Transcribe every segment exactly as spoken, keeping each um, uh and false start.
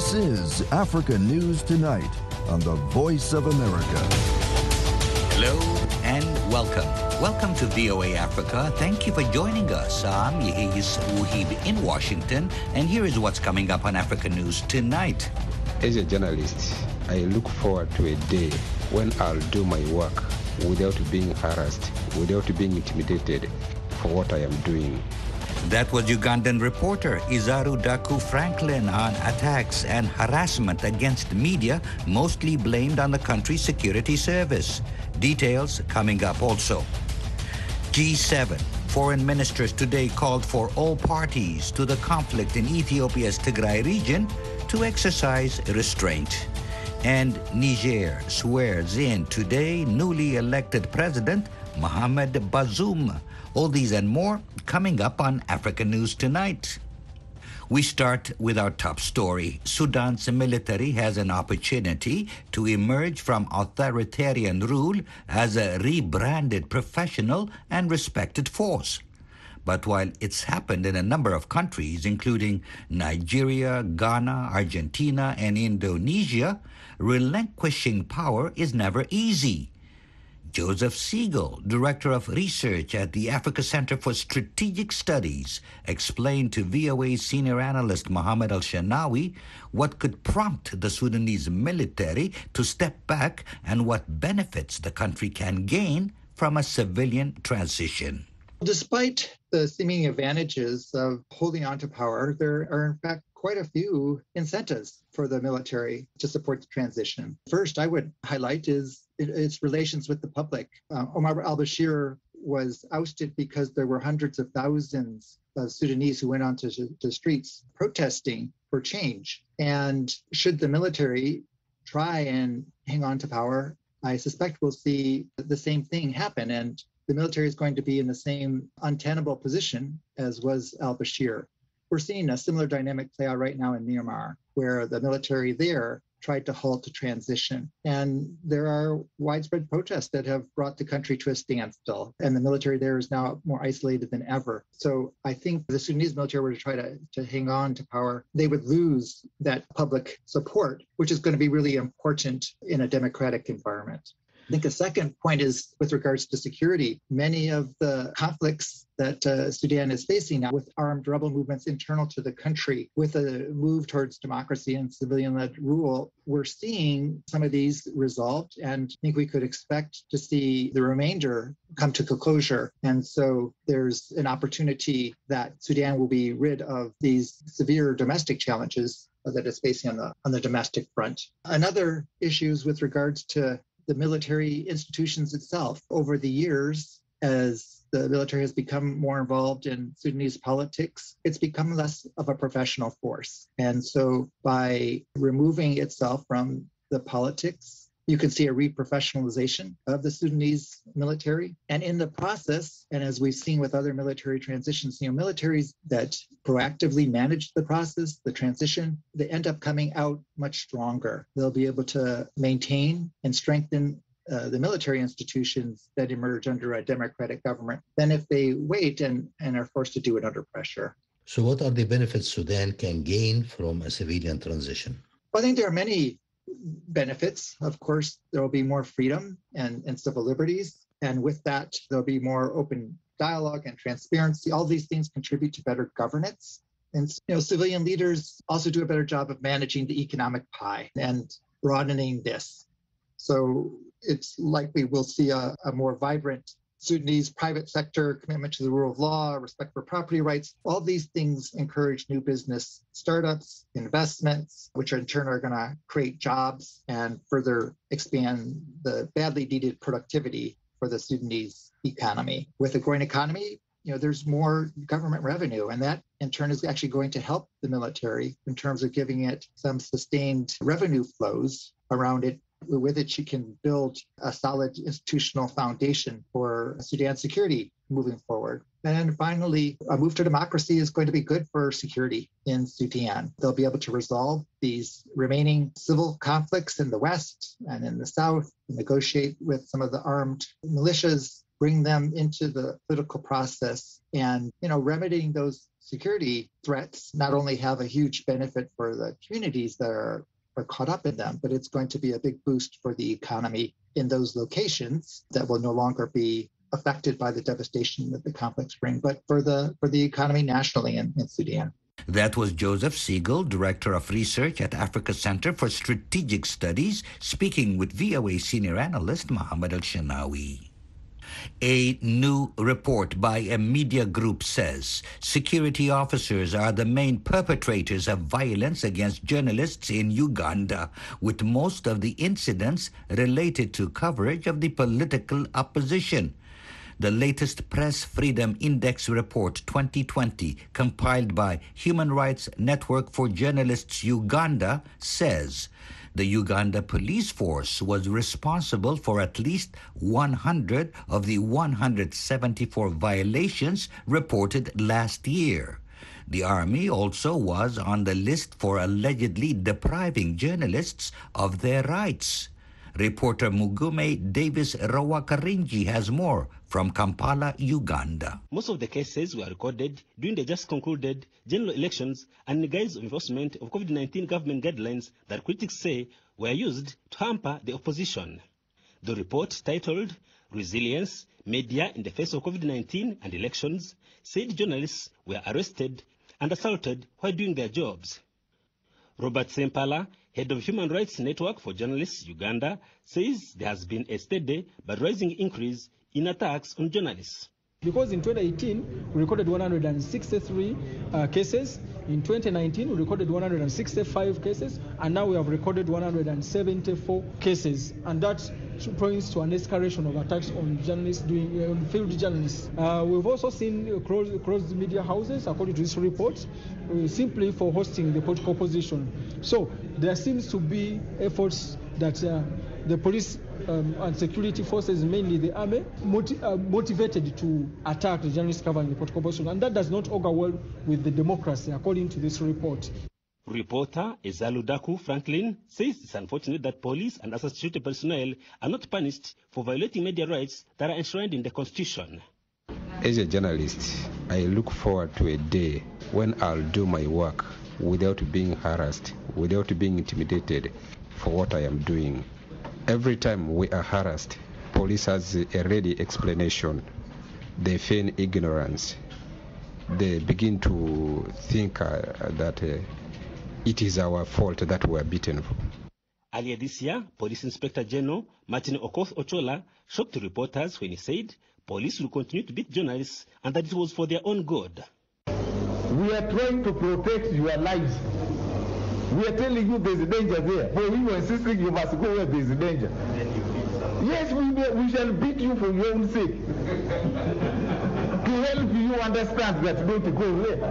This is Africa News Tonight on the Voice of America. Hello and welcome. Welcome to V O A Africa. Thank you for joining us. I'm Yehis Wuhib in Washington, and here is what's coming up on Africa News Tonight. As a journalist, I look forward to a day when I'll do my work without being harassed, without being intimidated for what I am doing. That was Ugandan reporter Izaru Daku Franklin on attacks and harassment against media, mostly blamed on the country's security service. Details coming up also. G seven. Foreign ministers today called for all parties to the conflict in Ethiopia's Tigray region to exercise restraint. And Niger swears in today newly elected President Mohamed Bazoum. All these and more coming up on Africa News Tonight. We start with our top story. Sudan's military has an opportunity to emerge from authoritarian rule as a rebranded professional and respected force. But while it's happened in a number of countries, including Nigeria, Ghana, Argentina, and Indonesia, relinquishing power is never easy. Joseph Siegel, Director of Research at the Africa Center for Strategic Studies, explained to V O A's senior analyst Mohammed Al-Shanawi what could prompt the Sudanese military to step back and what benefits the country can gain from a civilian transition. Despite the seeming advantages of holding on to power, there are in fact quite a few incentives for the military to support the transition. First, I would highlight is its relations with the public. Uh, Omar al-Bashir was ousted because there were hundreds of thousands of Sudanese who went onto the streets protesting for change. And should the military try and hang on to power, I suspect we'll see the same thing happen. And the military is going to be in the same untenable position as was al-Bashir. We're seeing a similar dynamic play out right now in Myanmar, where the military there tried to halt the transition. And there are widespread protests that have brought the country to a standstill. And the military there is now more isolated than ever. So I think if the Sudanese military were to try to, to hang on to power, they would lose that public support, which is going to be really important in a democratic environment. I think a second point is with regards to security. Many of the conflicts that uh, Sudan is facing now with armed rebel movements internal to the country, with a move towards democracy and civilian-led rule, we're seeing some of these resolved, and I think we could expect to see the remainder come to closure. And so there's an opportunity that Sudan will be rid of these severe domestic challenges that it's facing on the, on the domestic front. Another issue is with regards to the military institutions itself. Over the years, as the military has become more involved in Sudanese politics, it's become less of a professional force. And so by removing itself from the politics, you can see a reprofessionalization of the Sudanese military. And in the process, and as we've seen with other military transitions, you know, militaries that proactively manage the process, the transition, they end up coming out much stronger. They'll be able to maintain and strengthen uh, the military institutions that emerge under a democratic government than if they wait and, and are forced to do it under pressure. So what are the benefits Sudan can gain from a civilian transition? Well, I think there are many benefits. Of course, there will be more freedom and, and civil liberties. And with that, there'll be more open dialogue and transparency. All these things contribute to better governance. And you know, civilian leaders also do a better job of managing the economic pie and broadening this. So it's likely we'll see a, a more vibrant Sudanese private sector, commitment to the rule of law, respect for property rights. All these things encourage new business startups, investments, which in turn are going to create jobs and further expand the badly needed productivity for the Sudanese economy. With a growing economy, you know, there's more government revenue, and that in turn is actually going to help the military in terms of giving it some sustained revenue flows around it. With it, you can build a solid institutional foundation for Sudan's security moving forward. And finally, a move to democracy is going to be good for security in Sudan. They'll be able to resolve these remaining civil conflicts in the West and in the South, negotiate with some of the armed militias bring them into the political process. And, you know, remedying those security threats not only have a huge benefit for the communities that are, are caught up in them, but it's going to be a big boost for the economy in those locations that will no longer be affected by the devastation that the conflicts bring, but for the for the economy nationally in, in Sudan. That was Joseph Siegel, Director of Research at Africa Center for Strategic Studies, speaking with V O A senior analyst Mohammed Al-Shanawi. A new report by a media group says security officers are the main perpetrators of violence against journalists in Uganda, with most of the incidents related to coverage of the political opposition. The latest Press Freedom Index Report twenty twenty, compiled by Human Rights Network for Journalists Uganda, says the Uganda police force was responsible for at least one hundred of the one hundred seventy-four violations reported last year. The army also was on the list for allegedly depriving journalists of their rights. Reporter Mugume Davis Rawakarinji has more from Kampala, Uganda. Most of the cases were recorded during the just concluded general elections and the guise of enforcement of COVID nineteen government guidelines that critics say were used to hamper the opposition. The report, titled Resilience, Media in the Face of COVID nineteen and Elections, said journalists were arrested and assaulted while doing their jobs. Robert Sempala, head of Human Rights Network for Journalists Uganda, says there has been a steady but rising increase in attacks on journalists. Because in twenty eighteen, we recorded one hundred sixty-three uh, cases. In twenty nineteen, we recorded one hundred sixty-five cases. And now we have recorded one hundred seventy-four cases. And that points to an escalation of attacks on journalists, doing uh, on field journalists. Uh, we've also seen uh, closed, closed media houses, according to this report, uh, simply for hosting the political opposition. So there seems to be efforts that uh, the police um, and security forces, mainly the army, motiv- uh, motivated to attack the journalists covering the political opposition. And that does not augur well with the democracy, according to this report. Reporter Ezalu Daku Franklin says it's unfortunate that police and other security personnel are not punished for violating media rights that are enshrined in the Constitution. As a journalist, I look forward to a day when I'll do my work without being harassed, without being intimidated for what I am doing. Every time we are harassed, police has a ready explanation. They feign ignorance. They begin to think uh, that uh, it is our fault that we are beaten for. Earlier this year, Police Inspector General Martin Okoth Ochola shocked reporters when he said police will continue to beat journalists and that it was for their own good. We are trying to protect your lives. We are telling you there's a danger there, but we were insisting you must go where there's a danger. Yes, we, we shall beat you for your own sake. To help you understand that don't go there.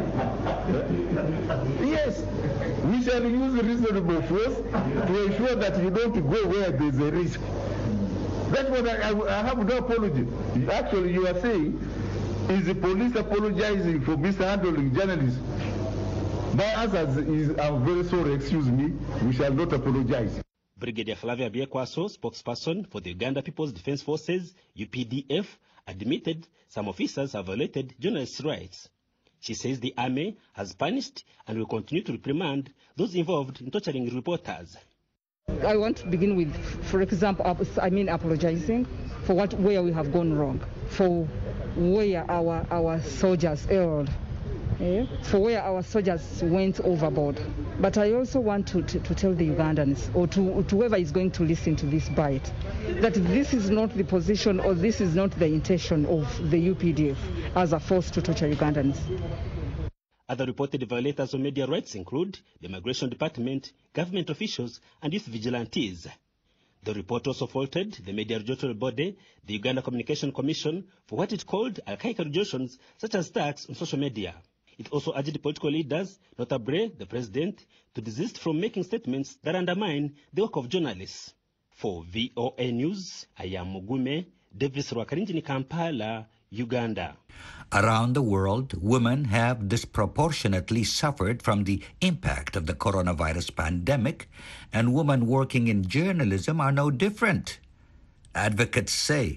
Yes, we shall use reasonable force to ensure that you don't go where there's a risk. That's what I, I, I have no apology. Actually, you are saying, is the police apologizing for mishandling journalists? My answer is, I'm very sorry, excuse me, we shall not apologize. Brigadier Flavia Biekwaso, spokesperson for the Uganda People's Defense Forces, U P D F, admitted some officers have violated journalists' rights. She says the army has punished and will continue to reprimand those involved in torturing reporters. I want to begin with, for example, I mean apologizing for what where we have gone wrong, for where our, our soldiers erred, eh? for where our soldiers went overboard. But I also want to, to, to tell the Ugandans, or to, to whoever is going to listen to this bite, that this is not the position or this is not the intention of the U P D F as a force to torture Ugandans. Other reported violators of media rights include the Migration Department, government officials, and youth vigilantes. The report also faulted the media regulatory body, the Uganda Communication Commission, for what it called archaic regulations such as tax on social media. It also urged political leaders, notably the president, to desist from making statements that undermine the work of journalists. For V O A News, I am Mugume Davis Rwakarinji, Kampala, Uganda. Around the world, women have disproportionately suffered from the impact of the coronavirus pandemic, and women working in journalism are no different. Advocates say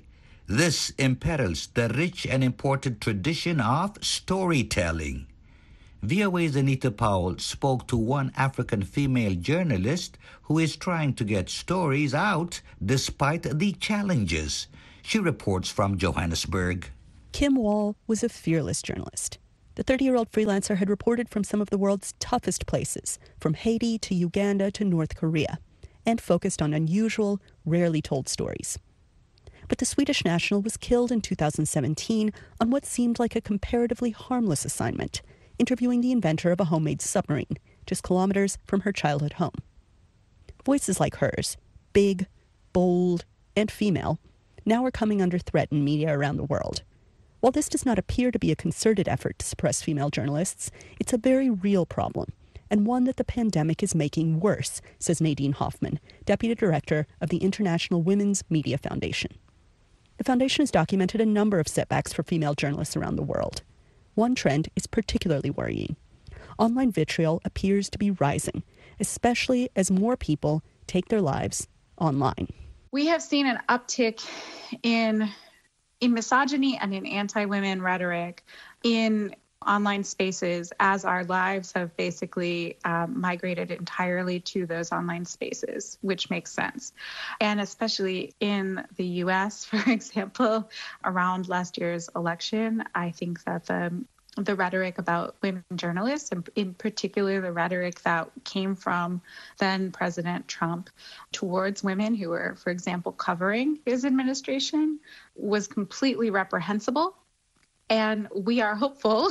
This imperils the rich and important tradition of storytelling. V O A's Anita Powell spoke to one African female journalist who is trying to get stories out despite the challenges. She reports from Johannesburg. Kim Wall was a fearless journalist. The thirty-year-old freelancer had reported from some of the world's toughest places, from Haiti to Uganda to North Korea, and focused on unusual, rarely told stories. But the Swedish national was killed in two thousand seventeen on what seemed like a comparatively harmless assignment, interviewing the inventor of a homemade submarine, just kilometers from her childhood home. Voices like hers, big, bold, and female, now are coming under threat in media around the world. While this does not appear to be a concerted effort to suppress female journalists, it's a very real problem, and one that the pandemic is making worse, says Nadine Hoffman, Deputy Director of the International Women's Media Foundation. The foundation has documented a number of setbacks for female journalists around the world. One trend is particularly worrying. Online vitriol appears to be rising, especially as more people take their lives online. We have seen an uptick in, in misogyny and in anti-women rhetoric in online spaces as our lives have basically um, migrated entirely to those online spaces, which makes sense. And especially in the U S, for example, around last year's election, I think that the the rhetoric about women journalists, and in particular the rhetoric that came from then President Trump towards women who were, for example, covering his administration, was completely reprehensible. And we are hopeful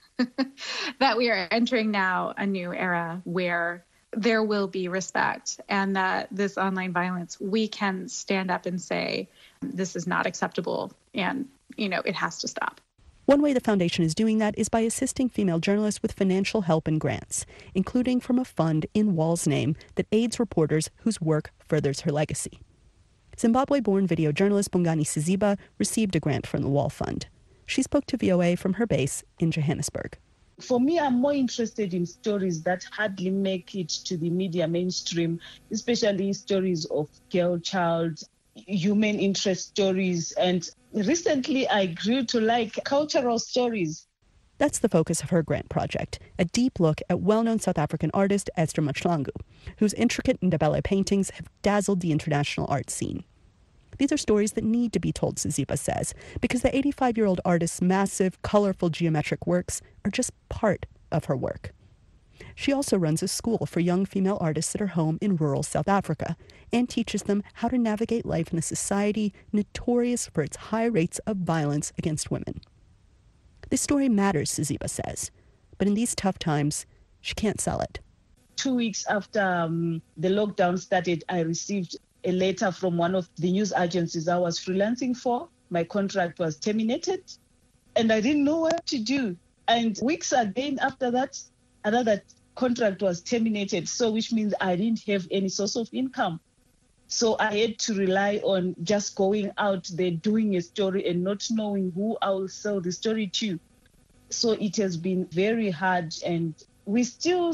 that we are entering now a new era where there will be respect, and that this online violence, we can stand up and say, this is not acceptable, and, you know, it has to stop. One way the foundation is doing that is by assisting female journalists with financial help and grants, including from a fund in Wall's name that aids reporters whose work furthers her legacy. Zimbabwe-born video journalist Bongani Siziba received a grant from the Wall Fund. She spoke to V O A from her base in Johannesburg. For me, I'm more interested in stories that hardly make it to the media mainstream, especially stories of girl child, human interest stories. And recently I grew to like cultural stories. That's the focus of her grant project, a deep look at well-known South African artist Esther Mahlangu, whose intricate Ndebele paintings have dazzled the international art scene. These are stories that need to be told, Siziba says, because the eighty-five-year-old artist's massive, colorful geometric works are just part of her work. She also runs a school for young female artists at her home in rural South Africa and teaches them how to navigate life in a society notorious for its high rates of violence against women. This story matters, Siziba says, but in these tough times, she can't sell it. Two weeks after um, the lockdown started, I received a letter from one of the news agencies I was freelancing for. My contract was terminated, and I didn't know what to do. And weeks again after that, another contract was terminated, so which means I didn't have any source of income. So I had to rely on just going out there, doing a story and not knowing who I will sell the story to. So it has been very hard, and we're still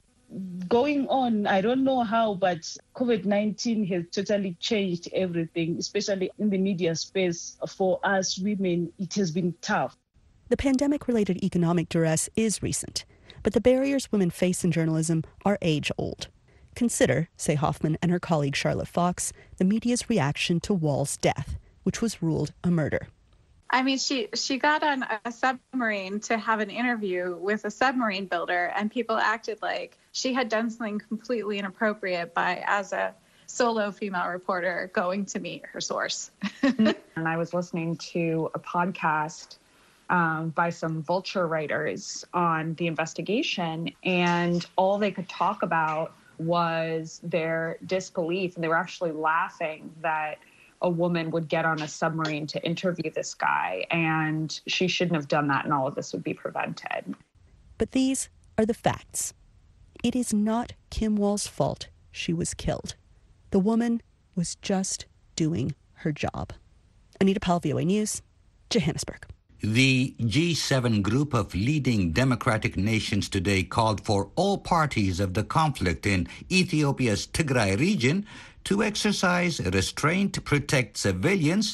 going on. I don't know how, but COVID nineteen has totally changed everything, especially in the media space. For us women, it has been tough. The pandemic-related economic duress is recent, but the barriers women face in journalism are age-old. Consider, say Hoffman and her colleague Charlotte Fox, the media's reaction to Wall's death, which was ruled a murder. I mean, she, she got on a submarine to have an interview with a submarine builder, and people acted like she had done something completely inappropriate by, as a solo female reporter, going to meet her source. And I was listening to a podcast um, by some Vulture writers on the investigation, and all they could talk about was their disbelief, and they were actually laughing that a woman would get on a submarine to interview this guy, and she shouldn't have done that, and all of this would be prevented. But these are the facts. It is not Kim Wall's fault she was killed. The woman was just doing her job. Anita Powell, V O A News, Johannesburg. The G seven group of leading democratic nations today called for all parties of the conflict in Ethiopia's Tigray region to exercise restraint, protect civilians,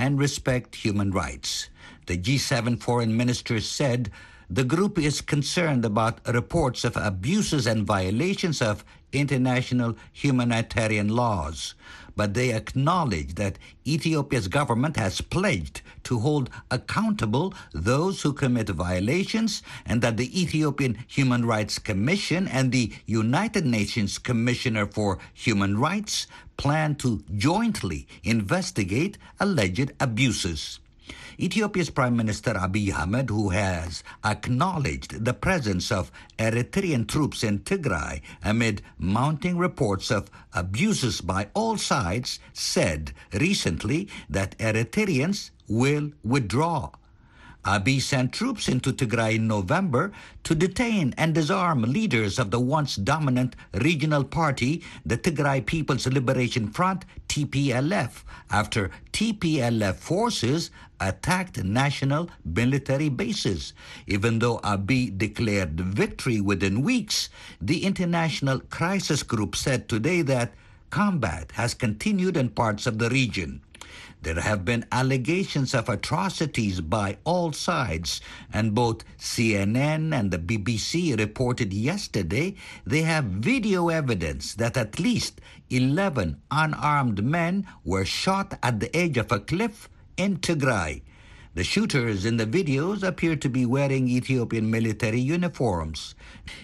and respect human rights. The G seven foreign ministers said the group is concerned about reports of abuses and violations of international humanitarian laws, but they acknowledge that Ethiopia's government has pledged to hold accountable those who commit violations, and that the Ethiopian Human Rights Commission and the United Nations Commissioner for Human Rights plan to jointly investigate alleged abuses. Ethiopia's Prime Minister Abiy Ahmed, who has acknowledged the presence of Eritrean troops in Tigray amid mounting reports of abuses by all sides, said recently that Eritreans will withdraw. Abiy sent troops into Tigray in November to detain and disarm leaders of the once dominant regional party, the Tigray People's Liberation Front, T P L F, after T P L F forces attacked national military bases. Even though Abiy declared victory within weeks, the International Crisis Group said today that combat has continued in parts of the region. There have been allegations of atrocities by all sides, and both C N N and the B B C reported yesterday they have video evidence that at least eleven unarmed men were shot at the edge of a cliff in Tigray. The shooters in the videos appear to be wearing Ethiopian military uniforms.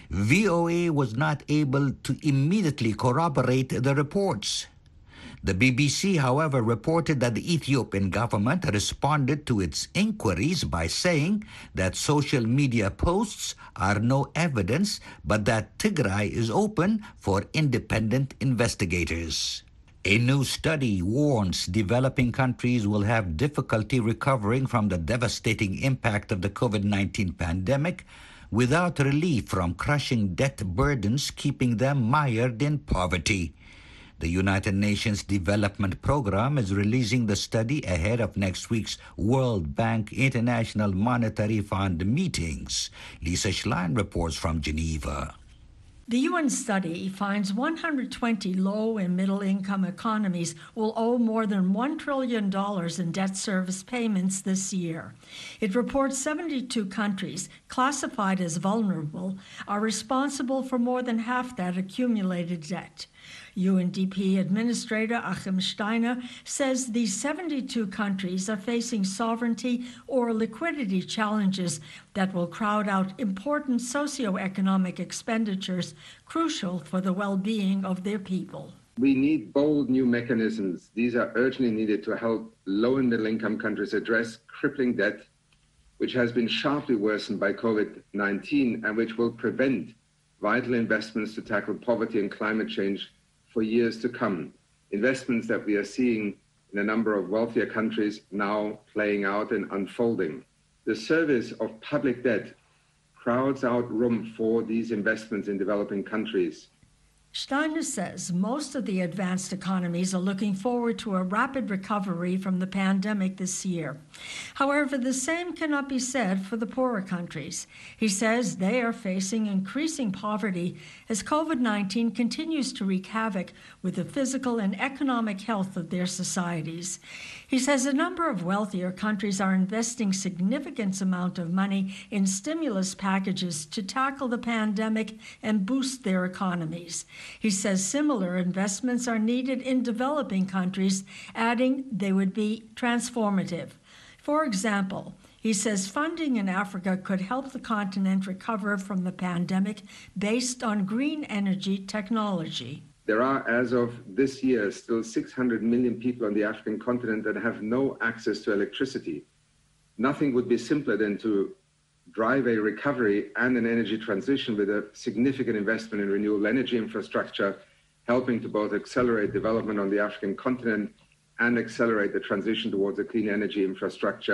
V O A was not able to immediately corroborate the reports. The B B C, however, reported that the Ethiopian government responded to its inquiries by saying that social media posts are no evidence, but that Tigray is open for independent investigators. A new study warns developing countries will have difficulty recovering from the devastating impact of the COVID nineteen pandemic without relief from crushing debt burdens keeping them mired in poverty. The United Nations Development Program is releasing the study ahead of next week's World Bank International Monetary Fund meetings. Lisa Schlein reports from Geneva. The U N study finds one hundred twenty low and middle income economies will owe more than one trillion dollars in debt service payments this year. It reports seventy-two countries classified as vulnerable are responsible for more than half that accumulated debt. U N D P Administrator Achim Steiner says these seventy-two countries are facing sovereignty or liquidity challenges that will crowd out important socioeconomic expenditures crucial for the well-being of their people. We need bold new mechanisms. These are urgently needed to help low and middle income countries address crippling debt, which has been sharply worsened by COVID nineteen and which will prevent vital investments to tackle poverty and climate change for years to come. Investments that we are seeing in a number of wealthier countries now playing out and unfolding. The service of public debt crowds out room for these investments in developing countries. Steiner says most of the advanced economies are looking forward to a rapid recovery from the pandemic this year. However, the same cannot be said for the poorer countries. He says they are facing increasing poverty as COVID nineteen continues to wreak havoc with the physical and economic health of their societies. He says a number of wealthier countries are investing significant amount of money in stimulus packages to tackle the pandemic and boost their economies. He says similar investments are needed in developing countries, adding they would be transformative. For example, he says funding in Africa could help the continent recover from the pandemic based on green energy technology. There are, as of this year, still six hundred million people on the African continent that have no access to electricity. Nothing would be simpler than to drive a recovery and an energy transition with a significant investment in renewable energy infrastructure, helping to both accelerate development on the African continent and accelerate the transition towards a clean energy infrastructure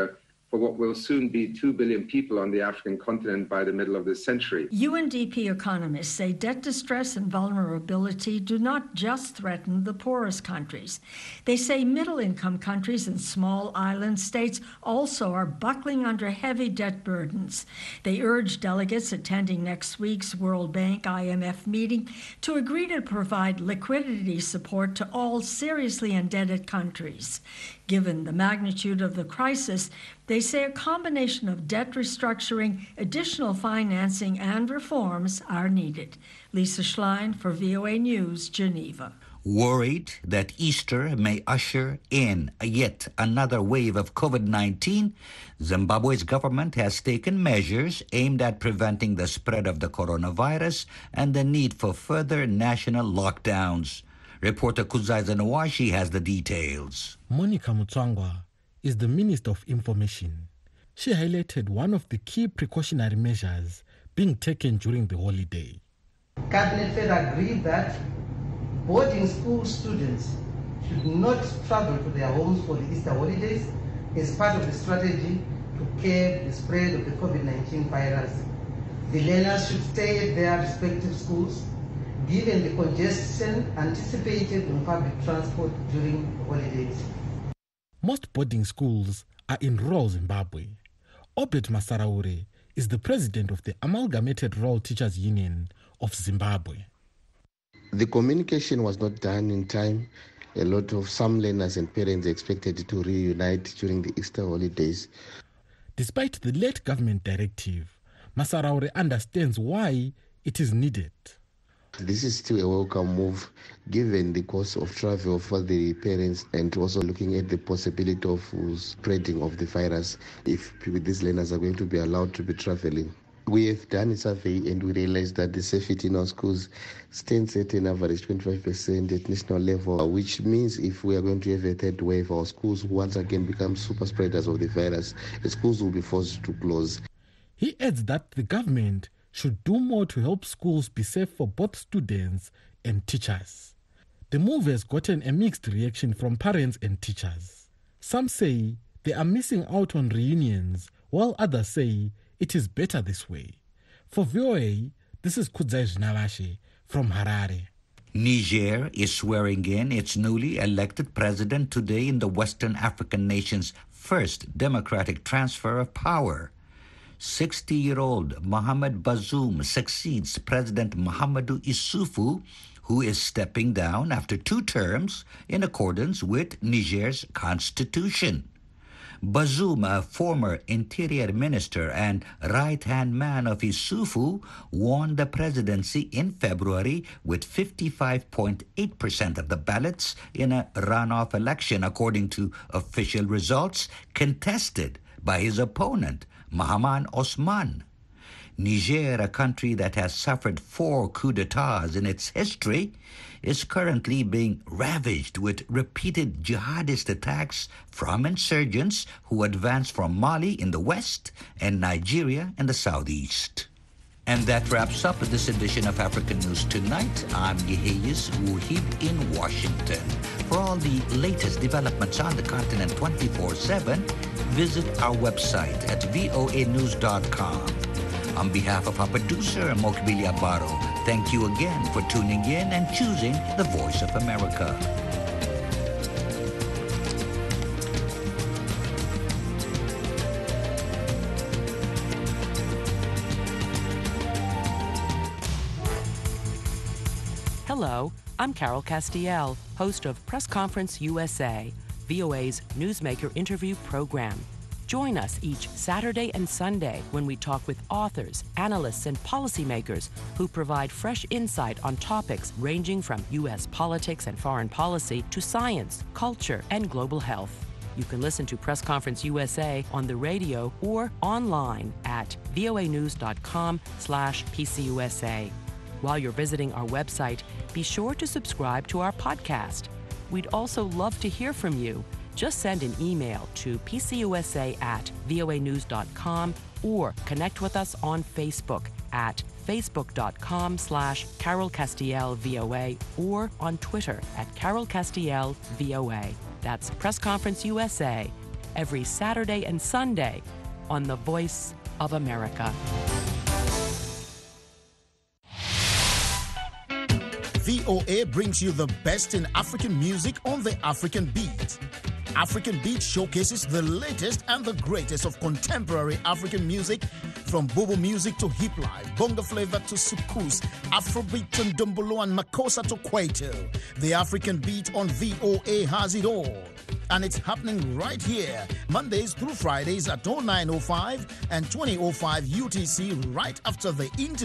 for what will soon be two billion people on the African continent by the middle of this century. U N D P economists say debt distress and vulnerability do not just threaten the poorest countries. They say middle-income countries and small island states also are buckling under heavy debt burdens. They urge delegates attending next week's World Bank I M F meeting to agree to provide liquidity support to all seriously indebted countries. Given the magnitude of the crisis, they say a combination of debt restructuring, additional financing, and reforms are needed. Lisa Schlein for V O A News, Geneva. Worried that Easter may usher in yet another wave of COVID nineteen, Zimbabwe's government has taken measures aimed at preventing the spread of the coronavirus and the need for further national lockdowns. Reporter Kuzaiza Nawashi has the details. Monica Mutswangwa is the Minister of Information. She highlighted one of the key precautionary measures being taken during the holiday. Cabinet further agreed that boarding school students should not travel to their homes for the Easter holidays as part of the strategy to curb the spread of the COVID nineteen virus. The learners should stay at their respective schools, given the congestion anticipated on public transport during the holidays. Most boarding schools are in rural Zimbabwe. Obed Masaraure is the president of the Amalgamated Rural Teachers Union of Zimbabwe. The communication was not done in time. A lot of some learners and parents expected to reunite during the Easter holidays. Despite the late government directive, Masaraure understands why it is needed. This is still a welcome move given the cost of travel for the parents and also looking at the possibility of spreading of the virus if these learners are going to be allowed to be traveling. We have done a survey and we realized that the safety in our schools stands at an average twenty-five percent at national level, which means if we are going to have a third wave, our schools once again become super spreaders of the virus, the schools will be forced to close. He adds that the government should do more to help schools be safe for both students and teachers. The move has gotten a mixed reaction from parents and teachers. Some say they are missing out on reunions, while others say it is better this way. For V O A, this is Kudzai Navashi from Harare. Niger is swearing in its newly elected president today in the Western African nation's first democratic transfer of power. sixty-year-old Mohamed Bazoum succeeds President Mahamadou Issoufou, who is stepping down after two terms in accordance with Niger's constitution. Bazoum, a former interior minister and right-hand man of Issoufou, won the presidency in February with fifty-five point eight percent of the ballots in a runoff election, according to official results contested by his opponent, Mahaman Osman. Niger, a country that has suffered four coups d'etats in its history, is currently being ravaged with repeated jihadist attacks from insurgents who advance from Mali in the west and Nigeria in the southeast. And that wraps up this edition of African News Tonight. I'm Yeheyes Wuhib in Washington. For all the latest developments on the continent twenty-four seven, visit our website at voa news dot com. On behalf of our producer, Mokbili Abaro, thank you again for tuning in and choosing the Voice of America. Hello, I'm Carol Castiel, host of Press Conference U S A, V O A's newsmaker interview program. Join us each Saturday and Sunday when we talk with authors, analysts, and policymakers who provide fresh insight on topics ranging from U S politics and foreign policy to science, culture, and global health. You can listen to Press Conference U S A on the radio or online at voa news dot com slash P C U S A. While you're visiting our website, be sure to subscribe to our podcast. We'd also love to hear from you. Just send an email to p c u s a at voa news dot com or connect with us on Facebook at facebook dot com slash Carol Castiel V O A or on Twitter at Carol Castiel V O A. That's Press Conference U S A. every Saturday and Sunday on The Voice of America. V O A brings you the best in African music on the African Beat. African Beat showcases the latest and the greatest of contemporary African music, from Bobo music to hip life, bongo flavor to soukous, Afrobeat and Dumbolo and Makossa to Kwaito. The African Beat on V O A has it all. And it's happening right here, Mondays through Fridays at oh nine oh five and twenty oh five U T C, right after the interview.